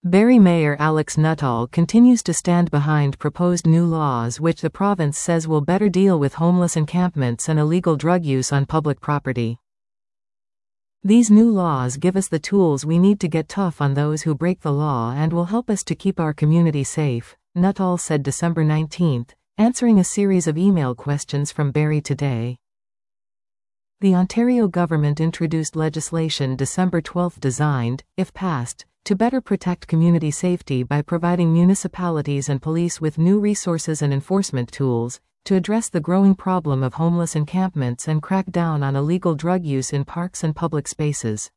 Barrie Mayor Alex Nuttall continues to stand behind proposed new laws which the province says will better deal with homeless encampments and illegal drug use on public property. These new laws give us the tools we need to get tough on those who break the law and will help us to keep our community safe, Nuttall said December 19, answering a series of email questions from Barrie Today. The Ontario government introduced legislation December 12 designed, if passed, to better protect community safety by providing municipalities and police with new resources and enforcement tools to address the growing problem of homeless encampments and crack down on illegal drug use in parks and public spaces.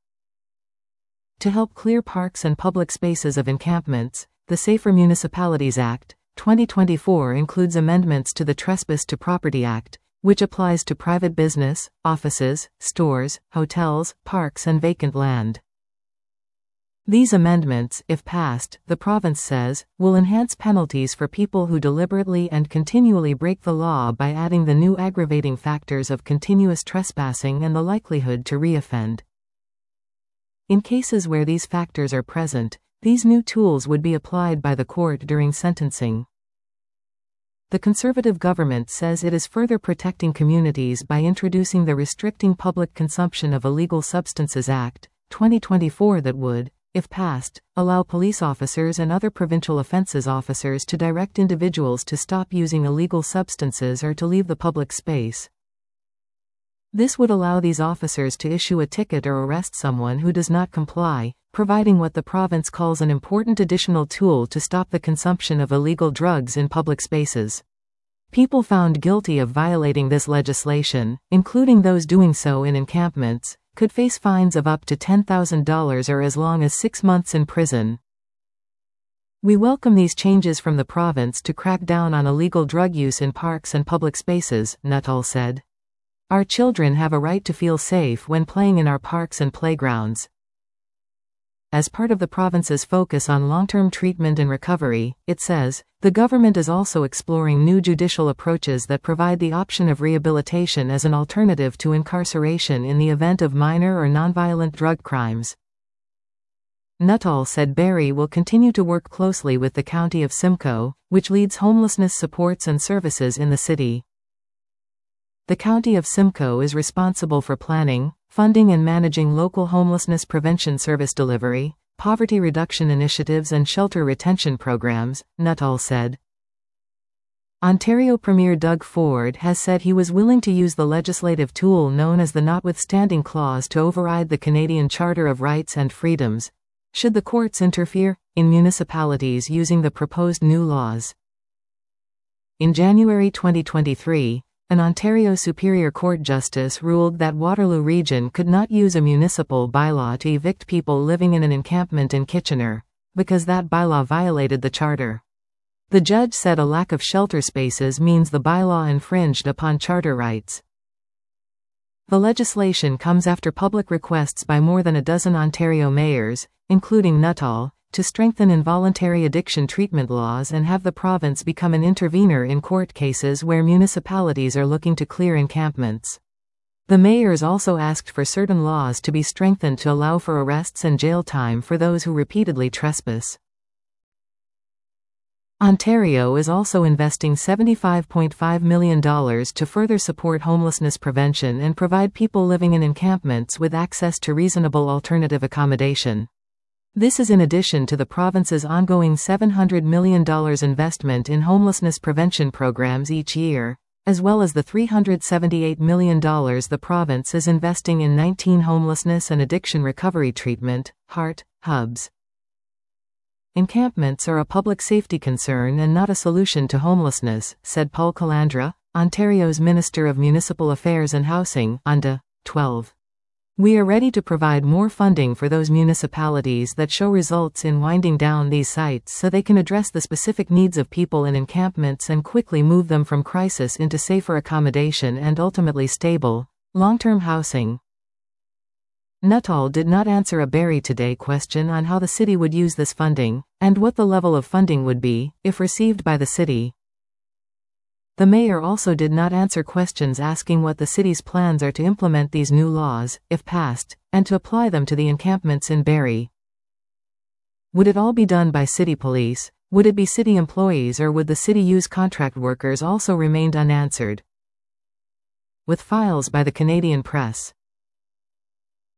To help clear parks and public spaces of encampments, the Safer Municipalities Act, 2024 includes amendments to the Trespass to Property Act, which applies to private business, offices, stores, hotels, parks and vacant land. These amendments, if passed, the province says, will enhance penalties for people who deliberately and continually break the law by adding the new aggravating factors of continuous trespassing and the likelihood to reoffend. In cases where these factors are present, these new tools would be applied by the court during sentencing. The Conservative government says it is further protecting communities by introducing the Restricting Public Consumption of Illegal Substances Act, 2024 that would, if passed, allow police officers and other provincial offences officers to direct individuals to stop using illegal substances or to leave the public space. This would allow these officers to issue a ticket or arrest someone who does not comply, providing what the province calls an important additional tool to stop the consumption of illegal drugs in public spaces. People found guilty of violating this legislation, including those doing so in encampments, could face fines of up to $10,000 or as long as 6 months in prison. We welcome these changes from the province to crack down on illegal drug use in parks and public spaces, Nuttall said. Our children have a right to feel safe when playing in our parks and playgrounds. As part of the province's focus on long-term treatment and recovery, it says, the government is also exploring new judicial approaches that provide the option of rehabilitation as an alternative to incarceration in the event of minor or nonviolent drug crimes. Nuttall said Barrie will continue to work closely with the County of Simcoe, which leads homelessness supports and services in the city. The County of Simcoe is responsible for planning, funding and managing local homelessness prevention service delivery, poverty reduction initiatives and shelter retention programs, Nuttall said. Ontario Premier Doug Ford has said he was willing to use the legislative tool known as the Notwithstanding Clause to override the Canadian Charter of Rights and Freedoms, should the courts interfere in municipalities using the proposed new laws. In January 2023, an Ontario Superior Court justice ruled that Waterloo Region could not use a municipal bylaw to evict people living in an encampment in Kitchener, because that bylaw violated the charter. The judge said a lack of shelter spaces means the bylaw infringed upon charter rights. The legislation comes after public requests by more than a dozen Ontario mayors, including Nuttall, to strengthen involuntary addiction treatment laws and have the province become an intervener in court cases where municipalities are looking to clear encampments. The mayors also asked for certain laws to be strengthened to allow for arrests and jail time for those who repeatedly trespass. Ontario is also investing $75.5 million to further support homelessness prevention and provide people living in encampments with access to reasonable alternative accommodation. This is in addition to the province's ongoing $700 million investment in homelessness prevention programs each year, as well as the $378 million the province is investing in 19 homelessness and addiction recovery treatment, HART, hubs. Encampments are a public safety concern and not a solution to homelessness, said Paul Calandra, Ontario's Minister of Municipal Affairs and Housing, ONDA, 12. We are ready to provide more funding for those municipalities that show results in winding down these sites so they can address the specific needs of people in encampments and quickly move them from crisis into safer accommodation and ultimately stable, long-term housing. Nuttall did not answer a Barrie Today question on how the city would use this funding, and what the level of funding would be, if received by the city. The mayor also did not answer questions asking what the city's plans are to implement these new laws, if passed, and to apply them to the encampments in Barrie. Would it all be done by city police? Would it be city employees, or would the city use contract workers? Also remained unanswered. With files by the Canadian Press.